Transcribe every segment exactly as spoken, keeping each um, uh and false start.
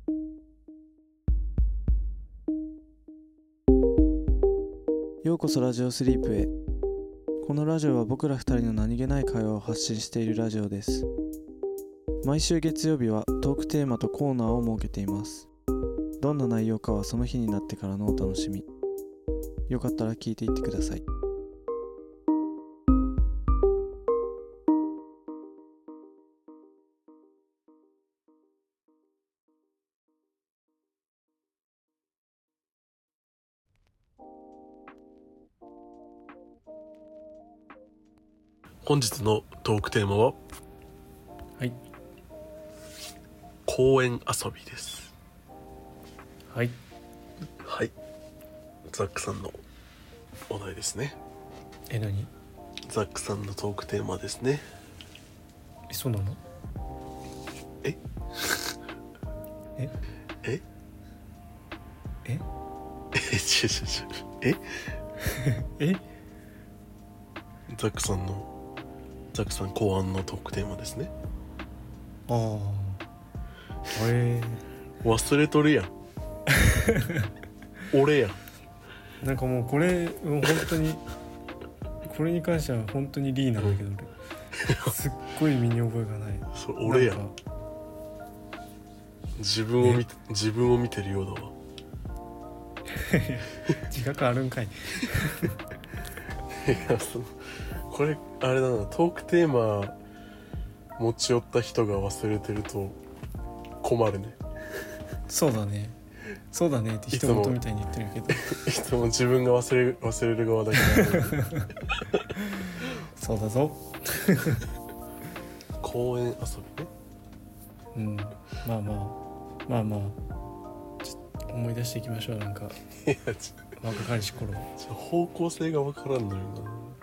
ようこそラジオスリープへ。このラジオは僕ら二人の何気ない会話を発信しているラジオです。毎週月曜日はトークテーマとコーナーを設けています。どんな内容かはその日になってからのお楽しみ。よかったら聞いていってください。 本日のトークテーマははい公園遊びです。 はいはい、ザックさんのお題ですね。 え何ザックさんのトークテーマですね。 えそうなのえええええちょちょちょええザックさんのザックさん考案のトークテーマですね。 ああえ忘れとるやん俺やん。 ー、なんかもうこれもう本当にこれに関しては本当にリーなんだけど、俺すっごい身に覚えがない。 そう俺やん。 なんか自分を見て自分を見てるようだわ。 自覚あるんかい。 いやそのこれあれだな、トークテーマ持ち寄った人が忘れてると困るね。 そうだねそうだねって一言みたいに言ってるけどいつも自分が忘れ忘れる側だけどそうだぞ。 公園遊びね。 うんまあまあまあまあちょっと思い出していきましょう。なんかいやちょ若かりし頃ちょ方向性が分からんのよな。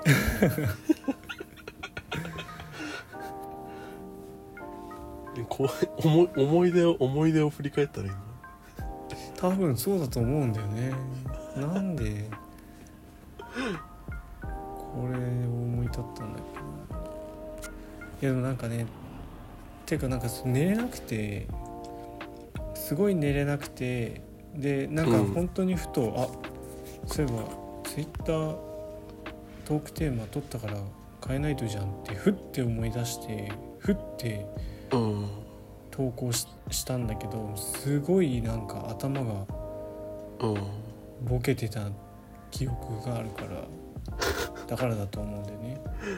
こう思い思い出を思い出を振り返ったらいいの。 多分そうだと思うんだよね。なんでこれを思い立ったんだっけな。いやでもなんかねていうかなんか寝れなくてすごい寝れなくてでなんか本当にふと、うん、あそういえばツイッタートークテーマ取ったから変えないとじゃんってふって思い出してふって投稿 し, したんだけどすごいなんか頭がボケてた記憶があるからだからだと思うんだよね。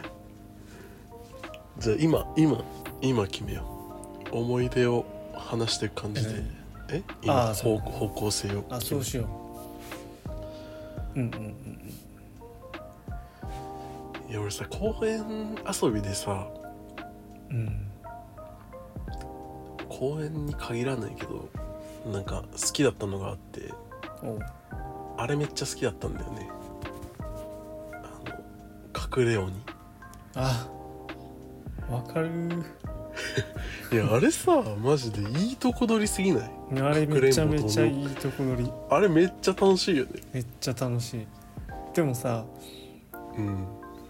じゃあ今今今決めよう。思い出を話していく感じで、え今あ方, 方向性をあそうしよう。うんうんうんいや俺さ公園遊びでさ、 うん、 公園に限らないけどなんか好きだったのがあって、 おあれめっちゃ好きだったんだよね。あの隠れ鬼。 あわかるいやあれさマジでいいとこ取りすぎない？ あれめちゃめちゃいいとこ取り。 あれめっちゃ楽しいよね。 めっちゃ楽しい。でもさ、 うん、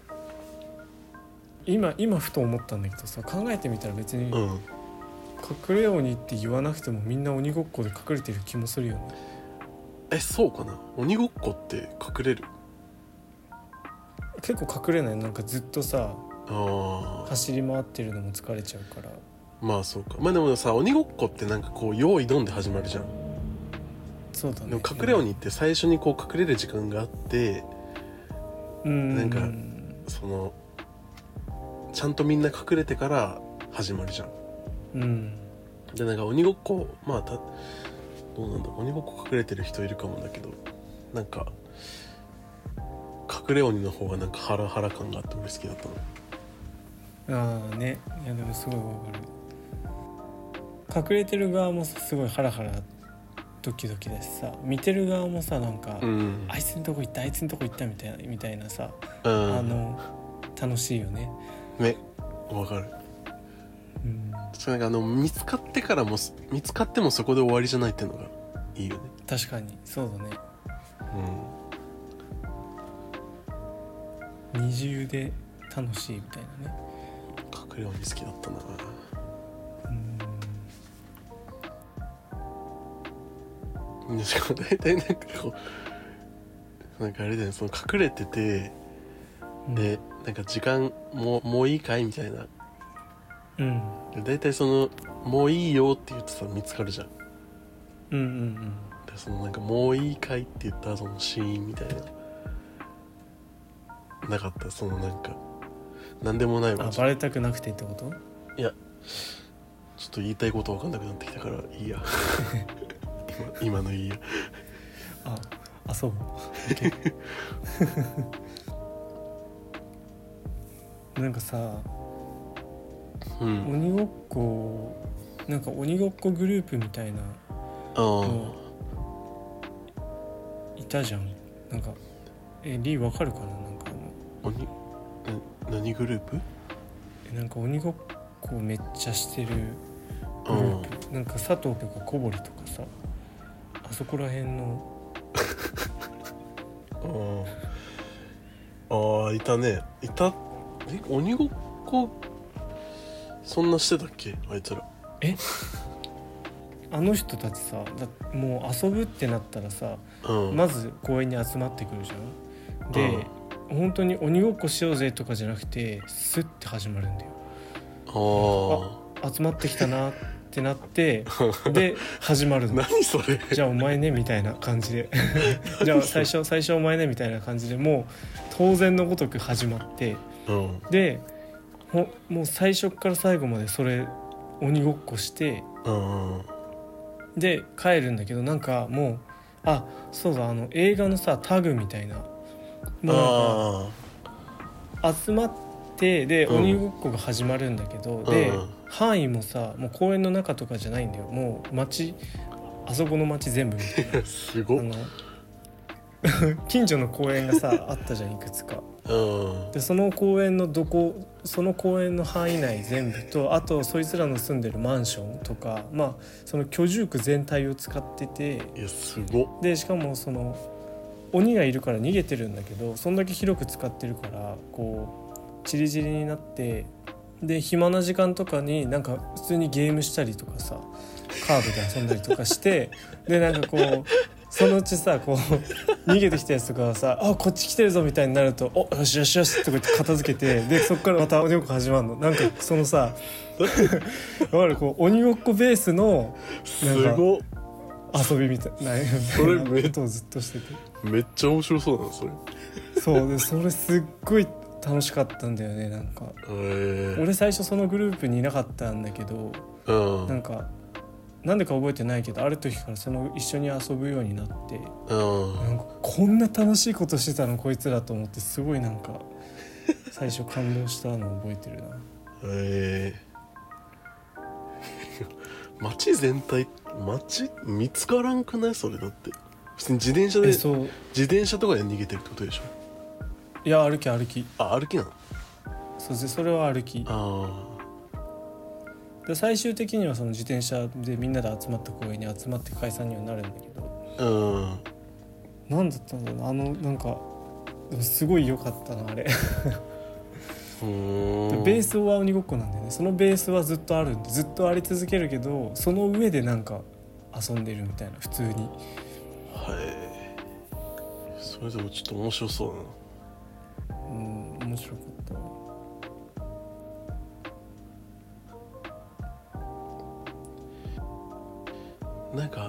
今今ふと思ったんだけどさ考えてみたら別に、 うん、 隠れ鬼って言わなくてもみんな鬼ごっこで隠れてる気もするよね。 えそうかな。鬼ごっこって隠れる？ 結構隠れない？なんかずっとさあ走り回ってるのも疲れちゃうから。 まあそうか。まあでもさ鬼ごっこってなんかこう用意どんで始まるじゃん。 そうだね。 でも隠れ鬼って最初にこう隠れる時間があって、 うん、 なんかそのちゃんとみんな隠れてから始まるじゃん。 うん。 でなんか鬼ごっこまあたどうなんだ鬼ごっこ隠れてる人いるかもだけどなんか隠れ鬼の方がなんかハラハラ感があって俺好きだったの。 ああね。いやでもすごいわかる。隠れてる側もすごいハラハラドキドキだしさ見てる側もさなんか、うん、あいつのとこ行ったあいつのとこ行ったみたいなみたいなさ、うん、あの楽しいよね。 ねわかる。うん、それなんかあの見つかってからも見つかってもそこで終わりじゃないっていうのがいいよね。 確かにそうだね。うん、二重で楽しいみたいなね。 隠れ鬼好きだったな。 しかも大体なんかこうなんかあれだよね、その隠れてて、 うん、 でなんか時間もうもういいかいみたいな、 うんで大体そのもういいよって言ってさ見つかるじゃん。 うんうんでそのなんかもういいかいって言った後のシーンみたいななかった？そのなんかなんでもないわ。 あ、バレたくなくてってこと？ いやちょっと言いたいこと分かんなくなってきたからいいや今, 今のいいやああそうなんかさ、 うん、 鬼ごっこなんか鬼ごっこグループみたいなのいたじゃん。なんかえリーわかるかな。なんかあの鬼な何グループ？ えなんか鬼ごっこめっちゃしてるグループ、なんか佐藤とか小堀とかさ、あそこら辺のああいたね。いた。え鬼ごっこそんなしてたっけあいつら。 えあの人たちさ、だもう遊ぶってなったらさ、 うん、 まず公園に集まってくるじゃん。で、うん、本当に鬼ごっこしようぜとかじゃなくてスッて始まるんだよ。ああ集まってきたなってなってで始まるの。 何それ？ じゃあお前ねみたいな感じでじゃあ最初最初お前ねみたいな感じでもう当然のごとく始まって、 うん、 でほもう最初から最後までそれ鬼ごっこして、 うん、 で帰るんだけど、なんかもうあそうだあの映画のさタグみたいなもうなんか集まってで、うん、鬼ごっこが始まるんだけど、で、うん、範囲もさもう公園の中とかじゃないんだよ。もう街あそこの街全部みたいなすごっ。あの近所の公園がさあったじゃんいくつか、 うん、 でその公園のどこその公園の範囲内全部と、あとそいつらの住んでるマンションとか、まあその居住区全体を使ってて、 いやすごっ。 でしかもその鬼がいるから逃げてるんだけど、そんだけ広く使ってるからこうチリチリになって、で暇な時間とかになんか普通にゲームしたりとかさ、カードで遊んだりとかしてでなんかこうそのうちさこう逃げてきたやつとかはさあこっち来てるぞみたいになるとおよしよしよしとか言って片付けてでそっからまた鬼ごっこ始まるの。なんかそのさわかるこう鬼ごっこベースのなんか遊びみたいなそれめっちゃずっとしててめっちゃ面白そうなのそれ。 そうでそれすっごい楽しかったんだよね。なんか、えー、俺最初そのグループにいなかったんだけど、うん、なんかなんでか覚えてないけどある時からその一緒に遊ぶようになって、うん、なんかこんな楽しいことしてたのこいつらと思ってすごいなんか最初感動したのを覚えてるな。へえー、街全体街見つからんくないそれ？だって普通に自転車で自転車とかで逃げてるってことでしょ？ いや歩き歩き。 あ歩きなの？ そうですねそれは歩き。あで最終的にはその自転車でみんなで集まった公園に集まって解散にはなるんだけど、うんなんだったんだろうなあのなんかでもすごい良かったなあれうーんベースは鬼ごっこなんだよね。そのベースはずっとあるんでずっとあり続けるけどその上でなんか遊んでるみたいな普通に。 はいそれでもちょっと面白そうだな。 うん面白かった。 なんか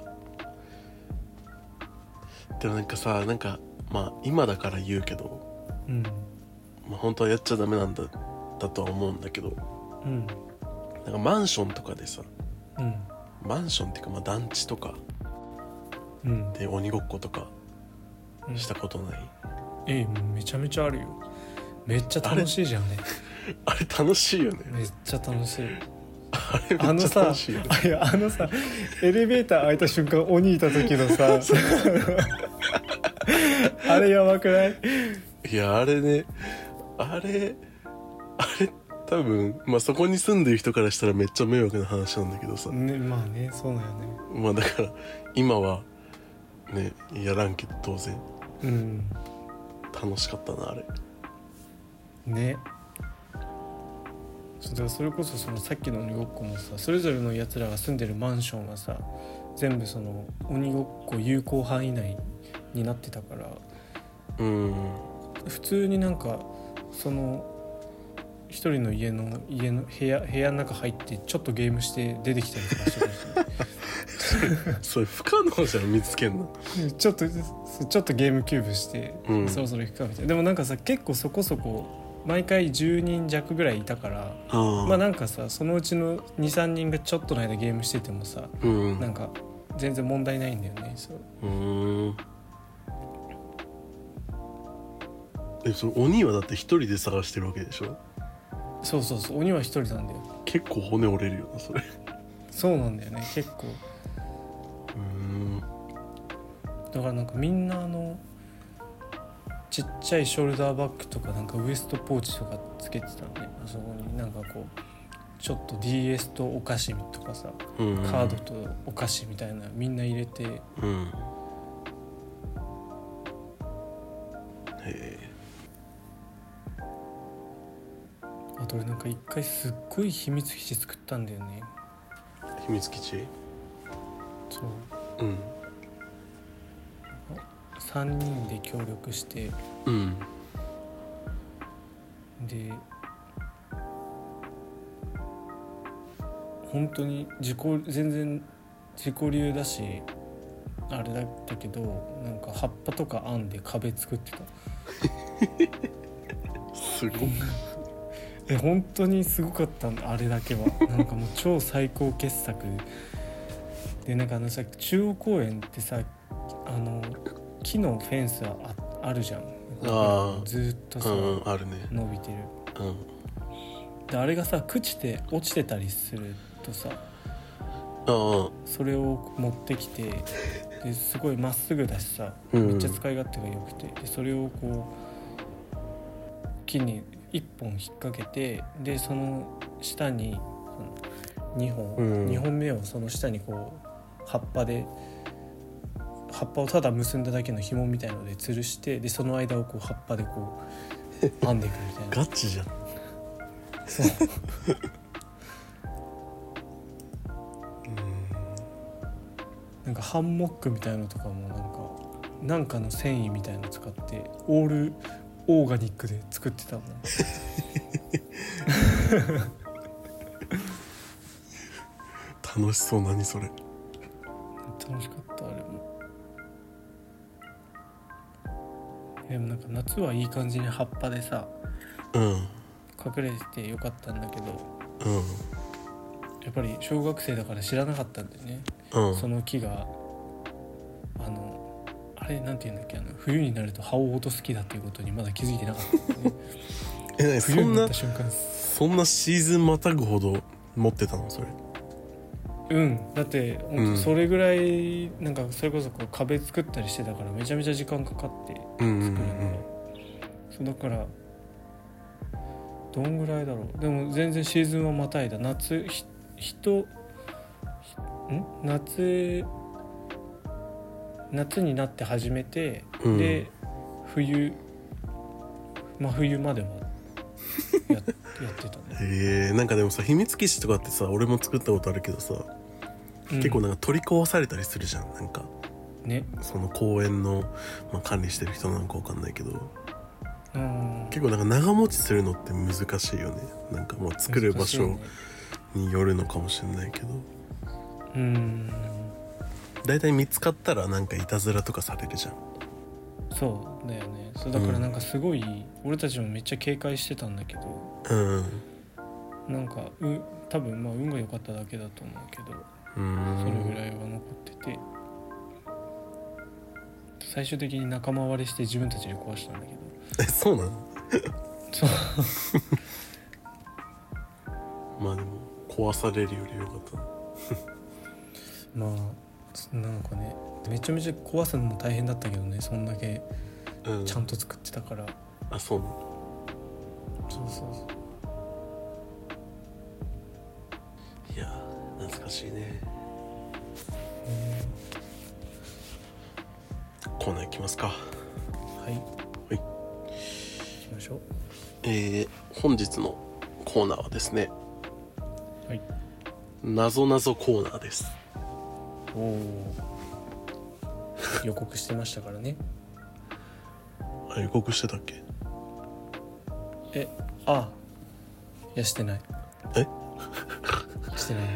でもなんかさなんかまあ今だから言うけど、うんまあ、本当はやっちゃダメなんだだとは思うんだけど、うん、なんかマンションとかでさ、うん、マンションっていうかまあ団地とか、うん、で鬼ごっことかしたことない？ うん、ええめちゃめちゃあるよ。めっちゃ楽しいじゃんね。 あれ楽しいよね。 めっちゃ楽しい。 あれめっちゃ楽しいよね。 あのさ、あのさエレベーター開いた瞬間鬼いた時のさあれやばくない？ いやあれねあれあれ多分まあそこに住んでる人からしたらめっちゃ迷惑な話なんだけどさ、 ね、まあねそうだよね。 まあだから今はねやらんけど当然、うん、楽しかったなあれね。それこそそのさっきの鬼ごっこもさそれぞれのやつらが住んでるマンションはさ全部その鬼ごっこ有効範囲内になってたから、 うん、 普通になんかその一人の家の家の部屋部屋の中入ってちょっとゲームして出てきたりとかしてるしそれ不可能じゃん見つけんのちょっとちょっとゲームキューブして、うん、そろそろ行くかみたいな。でもなんかさ結構そこそこ毎回じゅうにん弱ぐらいいたから、あまあなんかさそのうちの にさんにんがちょっとの間ゲームしててもさ、うん、なんか全然問題ないんだよね。そううーんえその鬼はだって一人で探してるわけでしょ。 そうそうそう鬼は一人なんだよ。 結構骨折れるよなそれ。 そうなんだよね結構。うーんだからなんかみんなあのちっちゃいショルダーバッグとかなんかウエストポーチとかつけてたね。あそこになんかこうちょっと ディーエス とお菓子とかさ、うんうん、カードとお菓子みたいなみんな入れて、うん、へえ。あと俺なんか一回すっごい秘密基地作ったんだよね。 秘密基地？ そう。うん。さんにんで協力して、うん、で本当に自己全然自己流だしあれだったけどなんか葉っぱとか編んで壁作ってたすごいえ本当にすごかったんだあれだけは。なんかもう超最高傑作で、なんかあのさ中央公園ってさあの木のフェンスは あ, あるじゃん。あずっとさ、うん、あるね、伸びてる、うん、であれがさ朽ちて落ちてたりするとさあそれを持ってきてですごいまっすぐだしさ、うん、めっちゃ使い勝手が良くてでそれをこう木にいっぽん引っ掛けてでその下ににほん、うん、にほんめをその下にこう葉っぱで葉っぱをただ結んだだけの紐みたいので吊るしてでその間をこう葉っぱでこう編んでいくみたいなガチじゃん。 そうなんかハンモックみたいのとかもなんかなんかの繊維みたいの使ってオールオーガニックで作ってたもん楽しそう。何それ。 楽しかったあれも。でもなんか夏はいい感じに葉っぱでさ、うん、隠れててよかったんだけど、うん、やっぱり小学生だから知らなかったんだよね、うん、その木があのあれなんていうんだっけあの冬になると葉を落とす木だっていうことにまだ気づいてなかったんだよねえ冬になった瞬間そんなシーズンまたぐほど持ってたのそれ。 うんだってそれぐらいなんかそれこそこう壁作ったりしてたからめちゃめちゃ時間かかって作るの、うんうんうん、そうだからどんぐらいだろう。でも全然シーズンはまたいだ夏ひ人ん夏夏になって始めて、うん、で冬真冬まではや, やってたね。 へえ。なんかでもさ秘密基地とかってさ俺も作ったことあるけどさ、うん、結構なんか取り壊されたりするじゃん。なんかねその公園の、まあ、管理してる人なんかわかんないけど、うん、結構なんか長持ちするのって難しいよね。なんかもう作る場所によるのかもしれないけど、うん、だいたい見つかったらなんかいたずらとかされるじゃん。 そうだよね。そうだからなんかすごい、うん、俺たちもめっちゃ警戒してたんだけど、うん、なんかう多分まあ運が良かっただけだと思うけど、うん、それぐらいは残ってて最終的に仲間割れして自分たちで壊したんだけど。 えそうなのそうまあでも壊されるより良かったまあなんかねめちゃめちゃ壊すのも大変だったけどね。そんだけちゃんと作ってたから、うん、 あそうなの。 そうそうそう。 いや懐かしいね。コーナー行きますか。 はいはい行きましょう。 えー、本日のコーナーはですね、はい、なぞなぞコーナーです。 はおお予告してましたからね。 あ、予告してたっけ？ え、あ、いやしてない。 えしてない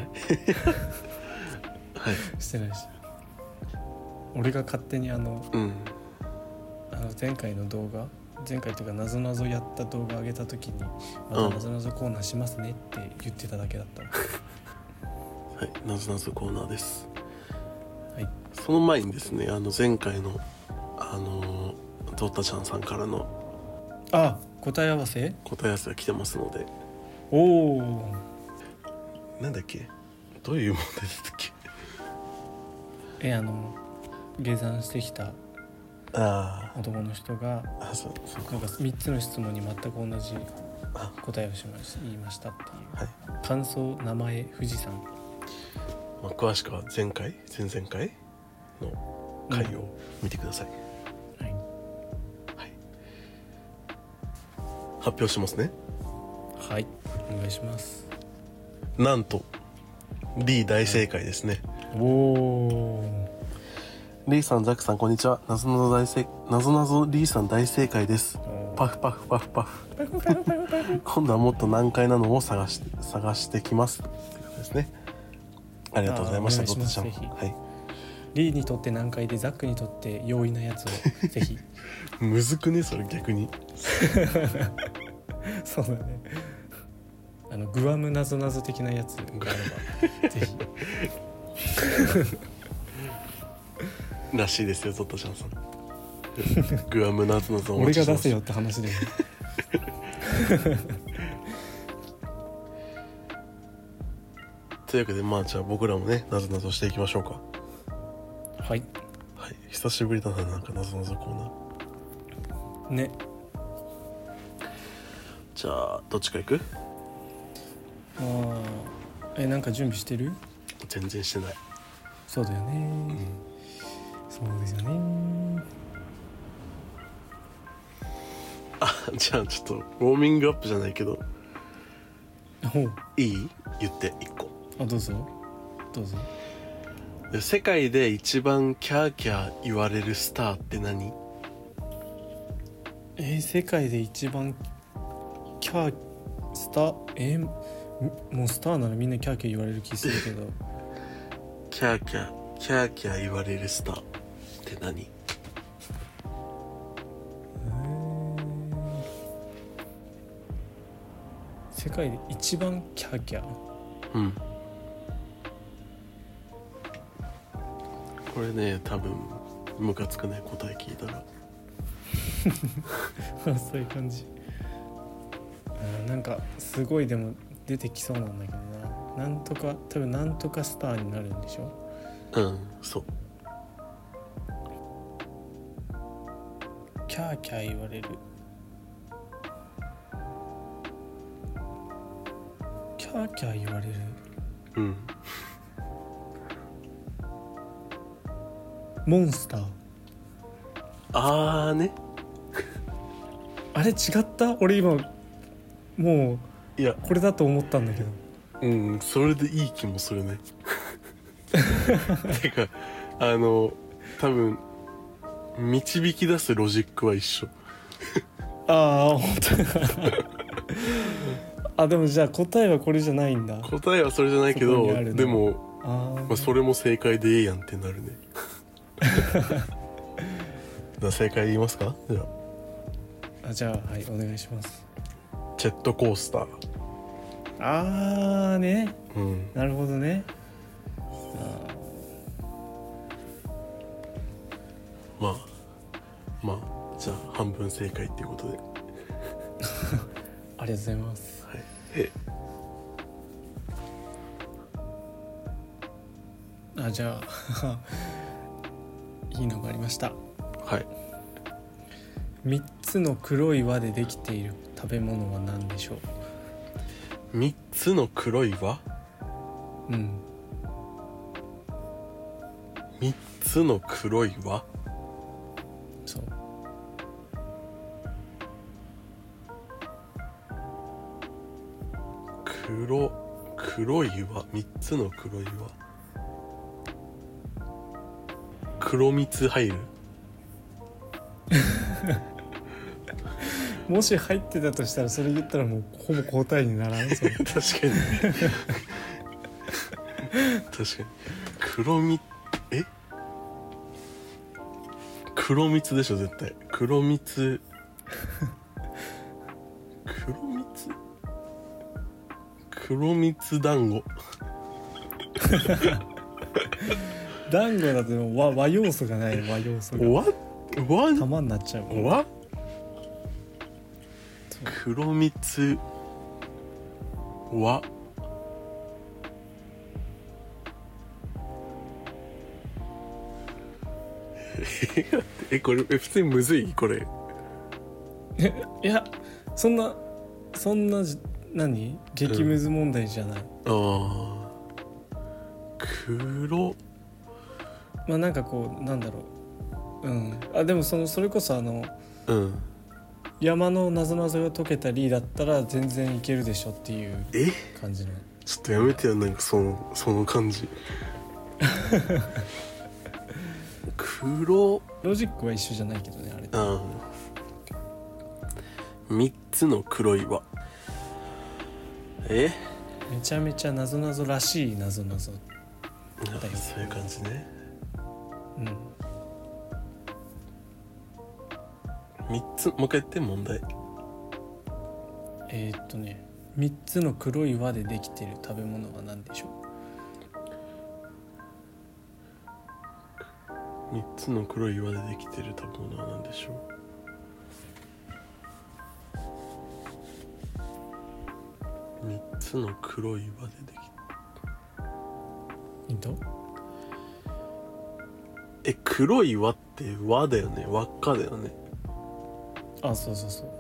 はいしてないし、俺が勝手にあの、 うん、 あの前回の動画、前回というかなぞなぞやった動画上げた時にまたなぞなぞコーナーしますねって言ってただけだった、 うん、はい、なぞなぞコーナーです。 はい。 その前にですね、あの前回のあのトッタちゃんさんからのあ、答え合わせ答え合わせが来てますので。 おお、 なんだっけ、どういう問題でしたっけ？ え、あの下山してきたあ男の人があ、そうそうなんかみっつの質問に全く同じ答えをしまし言いましたっていう、 はい、 感想、名前、富士山、 まあ、詳しくは前回前々回の回を見てください、 うん、はい、 はい、発表しますね。 はい、お願いします。 なんとリー大正解ですね、 はい、おお、 リーさん、ザックさん、こんにちは。なぞなぞ大正なぞなぞリーさん大正解です。パフパフパフパフ今度はもっと難解なのを探して探してきますということですね。ありがとうございました。ドットちゃん、はい、 リーにとって難解でザックにとって容易なやつをぜひむずくねそれ逆にそうだね、あのグアムなぞなぞ的なやつがあればぜひらしいですよ、ゾットちゃんさんグアムなぞなぞ俺が出せよって話でというわけで、まあじゃあ僕らもねなぞなぞしていきましょうか。 はい、 はい、久しぶりだな、なんかなぞなぞコーナーね。 じゃあどっちか行く？ ああ、え、なんか準備してる？ 全然してない。 そうだよね、うん、そうですよね。 あ、じゃあちょっとウォーミングアップじゃないけど、 ほう、 いい？言っていっこ。 あ、どうぞどうぞ。 世界で一番キャーキャー言われるスターって何？ えー、世界で一番キャースター、えー、もうスターならみんなキャーキャー言われる気するけどキャーキャーキャーキャー言われるスターって何？ 世界で一番キャーキャー、 うん、これね多分ムカつくね、答え聞いたらそういう感じ。あ、なんかすごいでも出てきそうなんだけどな。なんとか多分なんとかスターになるんでしょ。 うん、そう。 キャーキャー言われる。キャーキャー言われる。 うん。 モンスター。 あーね。 あれ違った？俺今もういやこれだと思ったんだけど。 うん、それでいい気もするね。てかあの多分導き出すロジックは一緒。 ああ本当。あ、でもじゃあ答えはこれじゃないんだ。 答えはそれじゃないけど、でもあ、 まあ、それも正解でええやんってなるね。じゃあ正解言いますか？じゃあ、あ、じゃあはいお願いします。 ジェットコースター。 あーね、 うん、 なるほどね。あ、 まあまあじゃあ半分正解っていうことでありがとうございます、 はい、えあ、じゃあいいのがありました。 はい。 みっつの黒い輪でできている食べ物は何でしょう？ みっつの黒い輪？ うん。 みっつの黒い輪？ そう。 黒黒い輪、みっつの黒い輪。 黒蜜入る？ もし入ってたとしたらそれ言ったらもうほぼ答えにならんそれ確かに確かに黒蜜え黒蜜でしょ絶対。黒蜜黒蜜黒蜜団子団子だと和和要素がない和要素がわわ玉になっちゃうわ黒蜜わえこれえ普通にむずいこれ。 いやそんなそんな何激ムズ問題じゃない、 うん、あ黒まあなんかこうなんだろううんあでもそのそれこそあの、 うん、 山のなぞなぞが解けたりだったら全然いけるでしょっていう感じの。 ちょっとやめてよなんかそのその感じ黒ロジックは一緒じゃないけどねあれ。 あみっつの黒い輪えめちゃめちゃなぞなぞらしいなぞなぞだよ。 そういう感じね。 うん。 みっつもう一回言って問題。 えー、っとねみっつの黒い輪でできている食べ物は何でしょう。みっつの黒い輪でできている食べ物は何でしょう。みっつの黒い輪でできヒント。 え黒い輪って輪だよね。輪っかだよね。 あそうそうそう。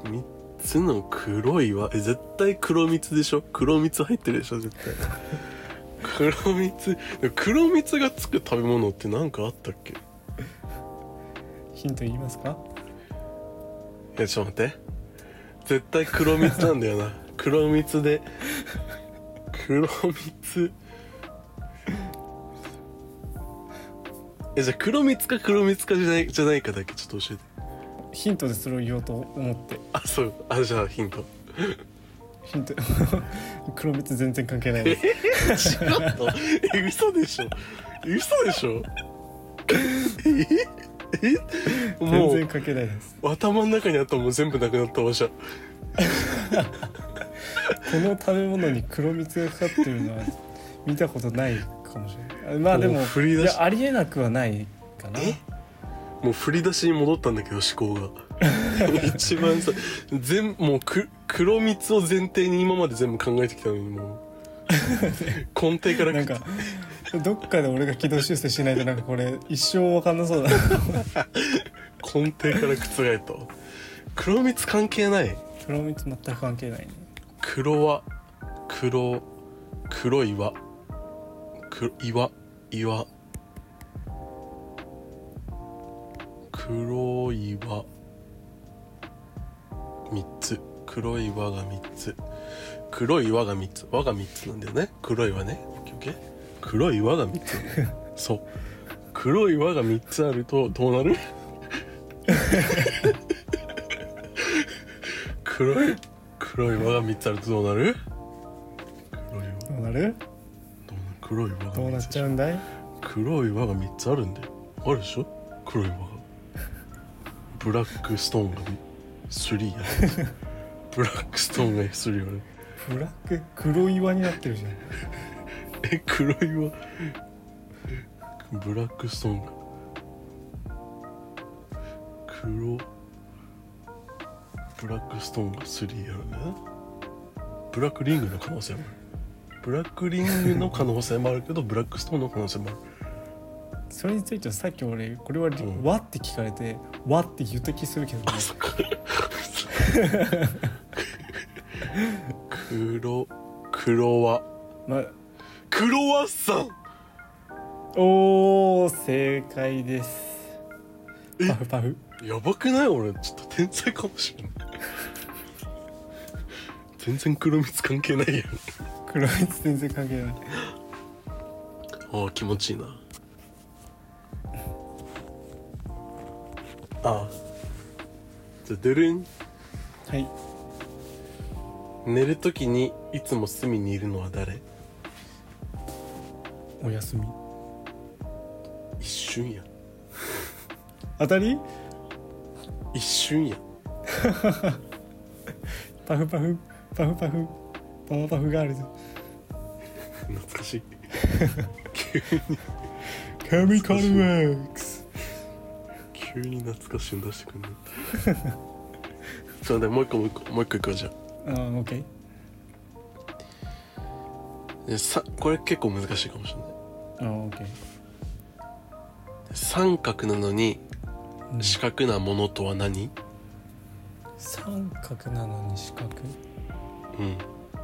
みっつの黒い輪え絶対黒蜜でしょ。黒蜜入ってるでしょ絶対黒蜜黒蜜がつく食べ物って何かあったっけ。 ヒント言いますか。 いやちょっと待って絶対黒蜜なんだよな黒蜜で黒蜜えじゃあ黒蜜か黒蜜かじゃないじゃないかだけちょっと教えて。 ヒントでそれを言おうと思って。 あそうあじゃあヒントヒント黒蜜全然関係ないです。 え違ったえ嘘でしょ嘘でしょええもう全然関係ないです。 頭の中にあったもん全部なくなったわじゃこの食べ物に黒蜜がかかってるのは見たことないかもしれない。まあでも振り出しいやありえなくはないかな。 もう振り出しに戻ったんだけど思考が一番さ全もうく黒蜜を前提に今まで全部考えてきたのにもう根底からなんかどっかで俺が軌道修正しないとなんかこれ一生分かんなそうだ根底から覆った。黒蜜関係ない。 黒蜜全く関係ないね。 黒は黒黒い輪黒岩岩黒い輪みっつ黒い輪がみっつ黒い輪がみっつ輪がみっつなんだよね。黒い輪ねオッケーオッケー黒い輪がみっつそう黒い輪がみっつあるとどうなる黒い黒い輪がみっつあるとどうなる。黒い輪どうなる黒い輪がみっつどうなっちゃうんだい。 黒い輪がみっつあるんだよ。あるでしょ黒い輪が。ブラックストーンがスリーやブラックストーンがスリーやる。 ブラック黒い輪になってるじゃんえ黒い輪ブラックストーンが黒ブラックストーンがスリーやるね。ブラックリングの可能性もある。ブラックリングの可能性もあるけどブラックストーンの可能性もある。 それについてはさっき俺これは、 うん、 和って聞かれて和って言った気するけどね。 あそっか黒黒輪、 ま、 クロワッサン。 おー正解です。パフパフ。 やばくない？俺ちょっと天才かもしれない全然黒蜜関係ないやん。 黒蜜全然関係ない。 ああ気持ちいいな。ああじゃあドゥルン。 はい。 寝るときにいつも隅にいるのは誰？ おやすみ。 一瞬や。 当たり？ 一瞬や。 パフパフパフパフパワパフガールズ。 懐かしい。 急にケミカルワークス。 急に懐かしいの出してくんね。ちょっと待って、もう一個もう一個もう一個いくわ。じゃああ、オッケあでさこれ結構難しいかもしれない。 ー。ああ、オッケー。 三角なのに四角なものとは何？ 三角なのに四角？ うん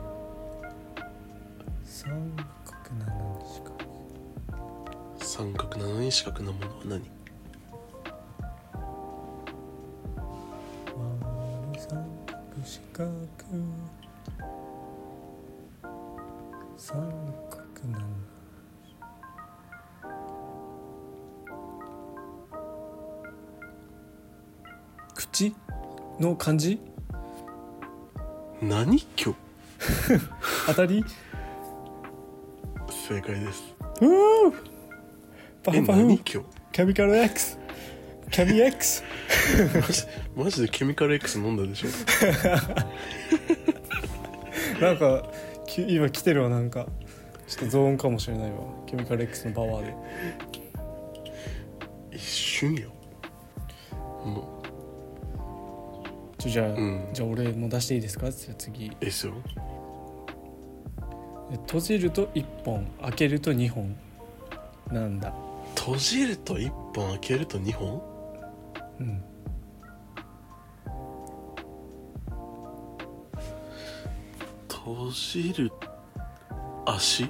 三角なのに四角。 三角なのに四角なものは何？ 三角四角三角なの。口の漢字？ 何今日？ 当たり？ 正解です。 うーパフパフえ何今日？ ケミカル X ケミ X マジマジでケミカル X 飲んだでしょ？ なんか今来てるわ。なんかちょっとゾーンかもしれないわ。ケミカル X のパワーで一瞬よ。もちょじゃあ、 う、うん、 じゃあ俺も出していいですか？じゃあ次。 いいっすよ。 閉じるといっぽん、開けるとにほん。なんだ？ 閉じるといっぽん、開けるとにほん？ うん。 閉じる足？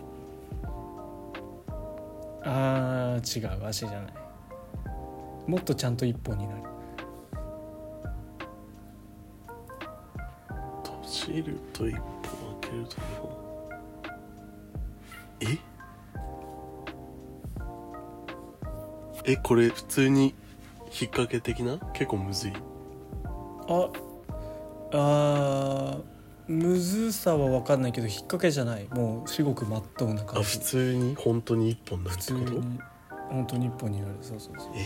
あー違う、足じゃない。もっとちゃんといっぽんになる。 閉じるといっぽん、開けるとにほん。ええこれ普通に引っ掛け的な？結構むずい。 ああーむずさは分かんないけど引っ掛けじゃない。もう至極まっとうな感じ。 あ普通に本当にいっぽんになるってこと？ 普通に本当にいっぽんになる。そうそうそう。 え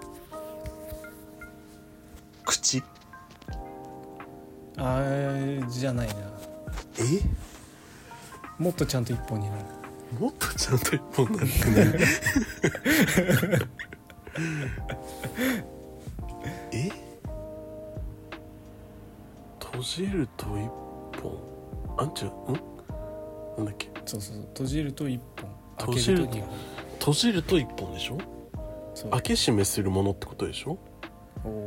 口？ あーじゃないな。 えもっとちゃんといっぽんになる。 もっとちゃんといっぽんになるってね。え閉じるといっぽん、あんちゃんんなんだっけ？ そうそうそう。閉じるといっぽん、 閉じる開けるとにほん。 閉じるといっぽんでしょ？ そう。 開け閉めするものってことでしょ？ お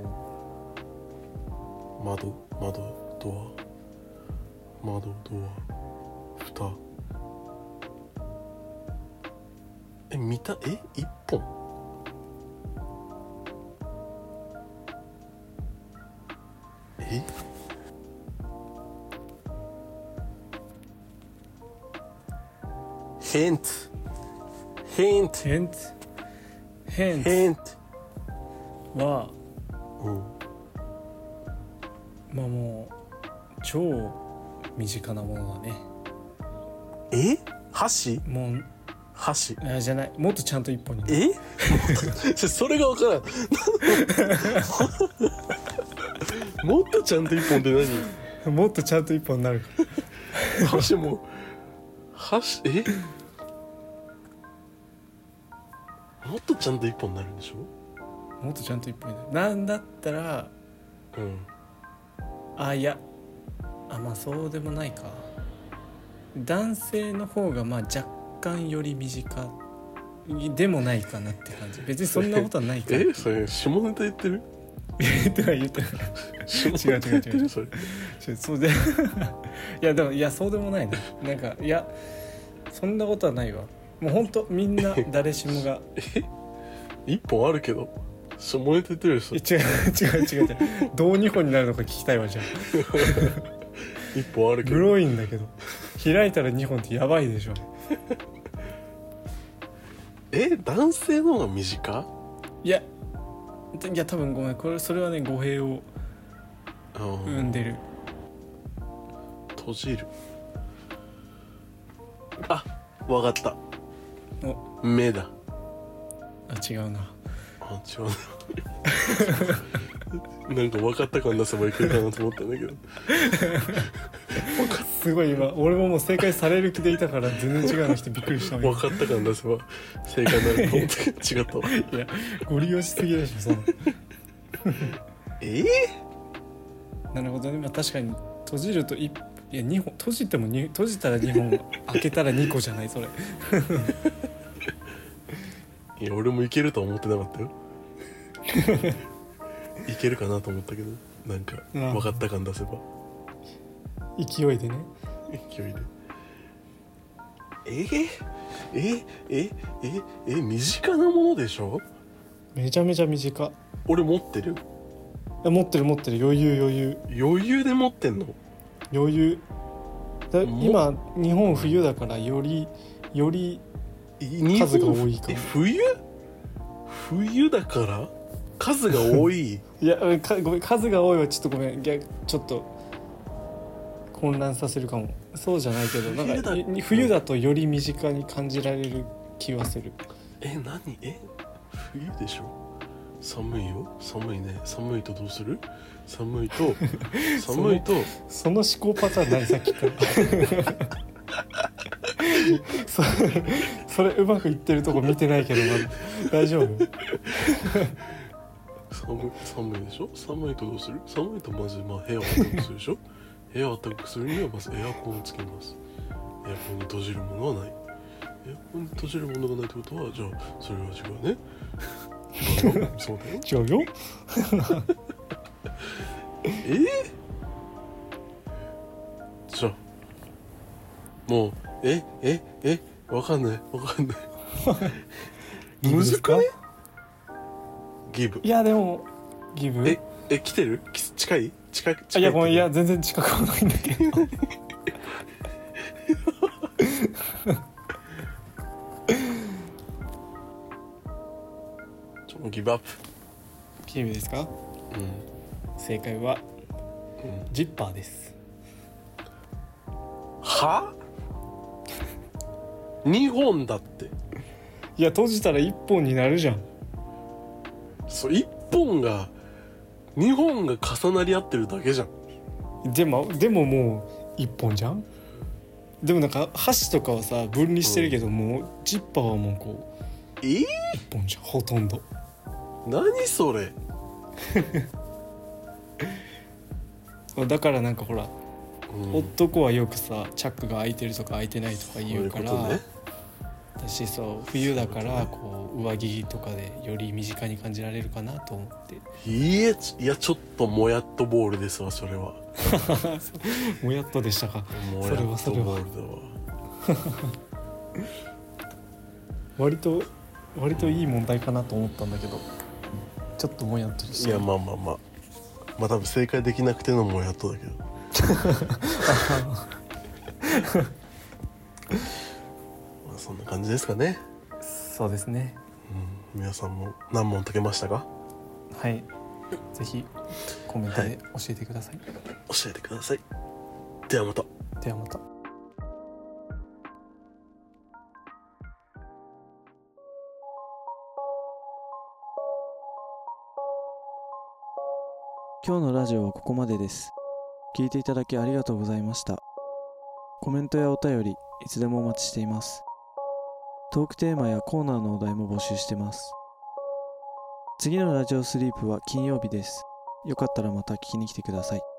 窓、窓、ドア、窓、ドア、蓋。え、見た、え、一本？え？ヒント。ヒント。 ヘントヘンヒント。 トはうん。 まあもう超身近なものだね。 え？箸？ もう箸？ あじゃない。もっとちゃんと一本になる。 え？それが分からん。もっとちゃんと一本って何？ もっとちゃんと一本になる。 箸も箸え？もっとちゃんと一本になるんでしょ？ もっとちゃんと一本になる。なんだったらうんあいやあまあそうでもないか。男性の方がまあ若干より短でもないかなって感じ。別にそんなことはないから。 えそれ下ネタ言ってる？ 言ってない言ってない。 下ネタ言ってるそれ。 そうでいやでもいやそうでもないな。なんかいやそんなことはないわ。もうほんとみんな誰しもがえ一本あるけど下ネタ言ってるでしょ。 違う違う違う違う。どうにほんになるのか聞きたいわ。じゃあ一本あるけどグロいんだけど開いたらにほんってやばいでしょ。 え男性の方が短？ いやいや多分ごめんこれそれはね語弊を生んでる。 閉じる。あ、わかった。 お目だ。 あ違うな。 あ違うななんか分かった感出せばいけるかなと思ったんだけどすごい今俺ももう正解される気でいたから全然違うの人びっくりした。 分かった感出せば正解になると思ったけど違ったわ。 いやご利用しすぎでしょそのえー、なるほどね。まあ確かに閉じるといいやにほん閉じてもに閉じたらにほん開けたらにこじゃないそれいや俺もいけるとは思ってなかったよいけるかなと思ったけどなんか分かった感出せば勢いでね勢いでえー、ええええ身近なものでしょ。 めちゃめちゃ短。 俺持ってる持ってる持ってる余裕余裕余裕で持ってんの。 余裕だ。今日本冬だからよりより数が多いかも。 え冬冬だから数が多いいやかごめん数が多いはちょっとごめん逆ちょっと混乱させるかも。そうじゃないけどなんか冬だ、冬だとより身近に感じられる気はする。 え何え冬でしょ。寒いよ寒いね。寒いとどうする。寒いと寒いとその思考パターン何さっきからそ, それうまくいってるとこ見てないけどまだ大丈夫寒い寒いでしょ。寒いとどうする。寒いとまずまあ部屋を暖かくするでしょ部屋を暖かくするにはまずエアコンをつけます。エアコンに閉じるものはない。エアコンに閉じるものがないってことはじゃあそれは違うねそうだよ違うよえー、じゃあもうえええわかんないわかんないギブですか。 ギブ。 いやでもギブええ来てる近い近い近い。 いやごめんいや全然近くはないんだけどちょギブアップ。 ギブですか。 うん正解は、 うん、 ジッパーです。 はにほんだって。 いや閉じたらいっぽんになるじゃん。 そういっぽんがにほんが重なり合ってるだけじゃん。 でもでももういっぽんじゃん。でもなんか箸とかはさ分離してるけど、うん、もうジッパーはもうこうえー、いっぽんじゃんほとんど。 何それだからなんかほら、 うん、 男はよくさチャックが開いてるとか開いてないとか言うから。 そういうことね。 私そう冬だからこう上着とかでより身近に感じられるかなと思って。 いやいやちょっともやっとボールですわそれはもやっとでしたか。 もやっとボールだわ割と割といい問題かなと思ったんだけどちょっともやっとした。 いやまあまあまあまあ多分正解できなくてのもやっとだけどまあそんな感じですかね。 そうですね、 うん、皆さんも何問解けましたか。 はいぜひコメントで教えてください、 はい、教えてください。ではまたではまた。 今日のラジオはここまでです。聞いていただきありがとうございました。コメントやお便りいつでもお待ちしています。トークテーマやコーナーのお題も募集してます。次のラジオスリープは金曜日です。よかったらまた聞きに来てください。